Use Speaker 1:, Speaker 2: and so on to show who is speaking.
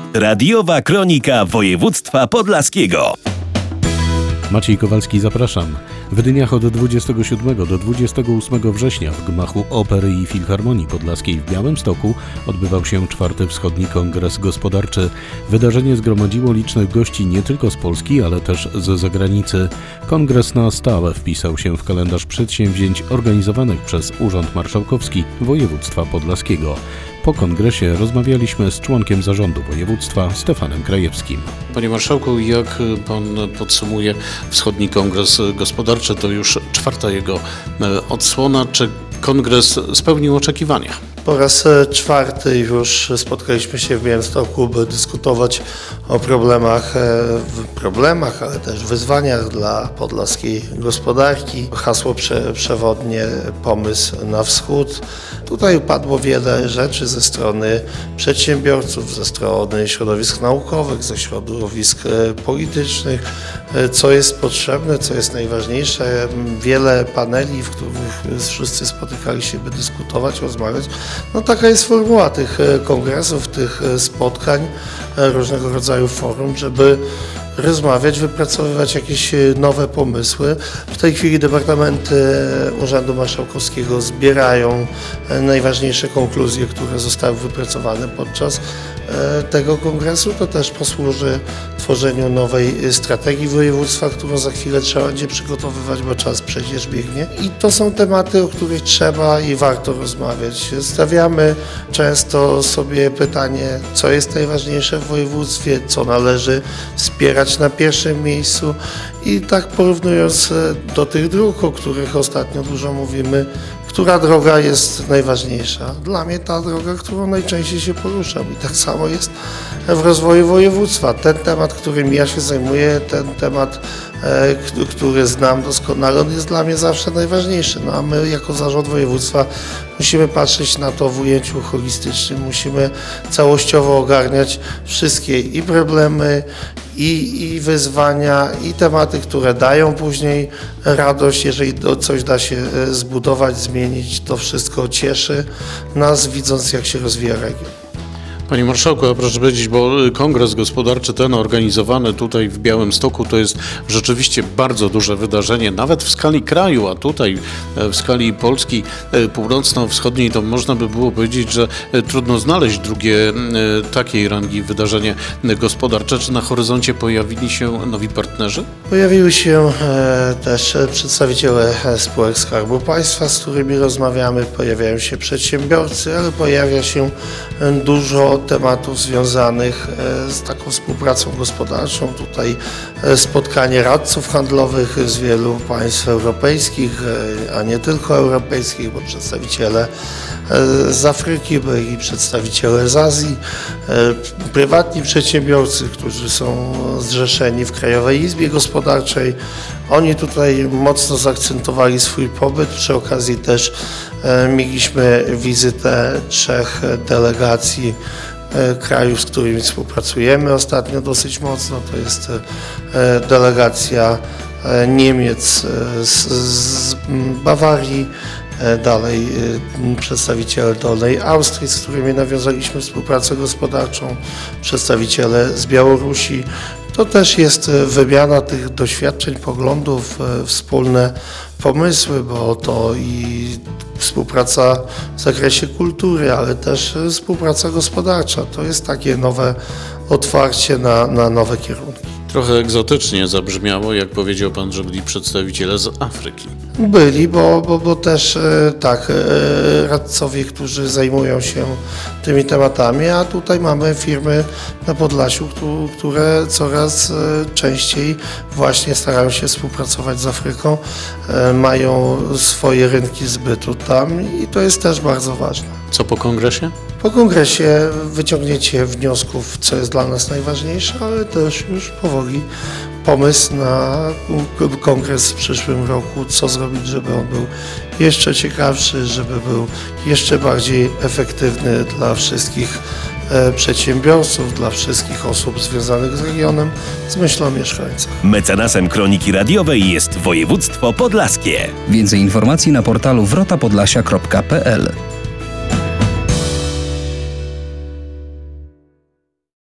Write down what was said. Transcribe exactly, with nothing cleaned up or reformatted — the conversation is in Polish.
Speaker 1: Radiowa Kronika Województwa Podlaskiego.
Speaker 2: Maciej Kowalski, zapraszam. W dniach od dwudziestego siódmego do dwudziestego ósmego września w gmachu Opery i Filharmonii Podlaskiej w Białymstoku odbywał się czwarty Wschodni Kongres Gospodarczy. Wydarzenie zgromadziło licznych gości nie tylko z Polski, ale też z zagranicy. Kongres na stałe wpisał się w kalendarz przedsięwzięć organizowanych przez Urząd Marszałkowski Województwa Podlaskiego. Po kongresie rozmawialiśmy z członkiem zarządu województwa Stefanem Krajewskim.
Speaker 3: Panie marszałku, jak pan podsumuje Wschodni Kongres Gospodarczy? To już czwarta jego odsłona. Czy kongres spełnił oczekiwania?
Speaker 4: Po raz czwarty już spotkaliśmy się w Białymstoku, by dyskutować o problemach, problemach, ale też wyzwaniach dla podlaskiej gospodarki. Hasło prze, przewodnie, pomysł na wschód. Tutaj padło wiele rzeczy ze strony przedsiębiorców, ze strony środowisk naukowych, ze środowisk politycznych, co jest potrzebne, co jest najważniejsze. Wiele paneli, w których wszyscy spotykali się, by dyskutować, rozmawiać. No taka jest formuła tych kongresów, tych spotkań, różnego rodzaju forum, żeby rozmawiać, wypracowywać jakieś nowe pomysły. W tej chwili departamenty Urzędu Marszałkowskiego zbierają najważniejsze konkluzje, które zostały wypracowane podczas tego kongresu. To też posłuży tworzeniu nowej strategii województwa, którą za chwilę trzeba będzie przygotowywać, bo czas przecież biegnie. I to są tematy, o których trzeba i warto rozmawiać. Stawiamy często sobie pytanie, co jest najważniejsze w województwie, co należy wspierać na pierwszym miejscu i tak porównując do tych dróg, o których ostatnio dużo mówimy, która droga jest najważniejsza? Dla mnie ta droga, którą najczęściej się poruszam i tak samo jest w rozwoju województwa. Ten temat, którym ja się zajmuję, ten temat, e, który znam doskonale, on jest dla mnie zawsze najważniejszy. No a my jako zarząd województwa musimy patrzeć na to w ujęciu holistycznym, musimy całościowo ogarniać wszystkie i problemy, I, i wyzwania, i tematy, które dają później radość. Jeżeli coś da się zbudować, zmienić, to wszystko cieszy nas, widząc, jak się rozwija region.
Speaker 3: Panie marszałku, a proszę powiedzieć, bo kongres gospodarczy ten organizowany tutaj w Białymstoku to jest rzeczywiście bardzo duże wydarzenie, nawet w skali kraju, a tutaj w skali Polski północno-wschodniej to można by było powiedzieć, że trudno znaleźć drugie takiej rangi wydarzenie gospodarcze. Czy na horyzoncie pojawili się nowi partnerzy?
Speaker 4: Pojawiły się też przedstawiciele spółek Skarbu Państwa, z którymi rozmawiamy, pojawiają się przedsiębiorcy, ale pojawia się dużo tematów związanych z taką współpracą gospodarczą. Tutaj spotkanie radców handlowych z wielu państw europejskich, a nie tylko europejskich, bo przedstawiciele z Afryki, byli przedstawiciele z Azji, prywatni przedsiębiorcy, którzy są zrzeszeni w Krajowej Izbie Gospodarczej. Oni tutaj mocno zaakcentowali swój pobyt. Przy okazji też mieliśmy wizytę trzech delegacji krajów, z którymi współpracujemy ostatnio dosyć mocno. To jest delegacja Niemiec z, z Bawarii, dalej przedstawiciele Dolnej Austrii, z którymi nawiązaliśmy współpracę gospodarczą, przedstawiciele z Białorusi. To też jest wymiana tych doświadczeń, poglądów, wspólne pomysły, bo to i współpraca w zakresie kultury, ale też współpraca gospodarcza. To jest takie nowe otwarcie na, na nowe kierunki.
Speaker 3: Trochę egzotycznie zabrzmiało, jak powiedział pan, że byli przedstawiciele z Afryki.
Speaker 4: Byli, bo, bo, bo też tak, radcowie, którzy zajmują się tymi tematami, a tutaj mamy firmy na Podlasiu, które coraz częściej właśnie starają się współpracować z Afryką, mają swoje rynki zbytu tam i to jest też bardzo ważne.
Speaker 3: Co po kongresie?
Speaker 4: Po kongresie wyciągniecie wniosków, co jest dla nas najważniejsze, ale też już powoli pomysł na kongres w przyszłym roku, co zrobić, żeby on był jeszcze ciekawszy, żeby był jeszcze bardziej efektywny dla wszystkich przedsiębiorców, dla wszystkich osób związanych z regionem, z myślą o mieszkańcach.
Speaker 1: Mecenasem Kroniki Radiowej jest województwo podlaskie.
Speaker 5: Więcej informacji na portalu wrota podlasia kropka p l.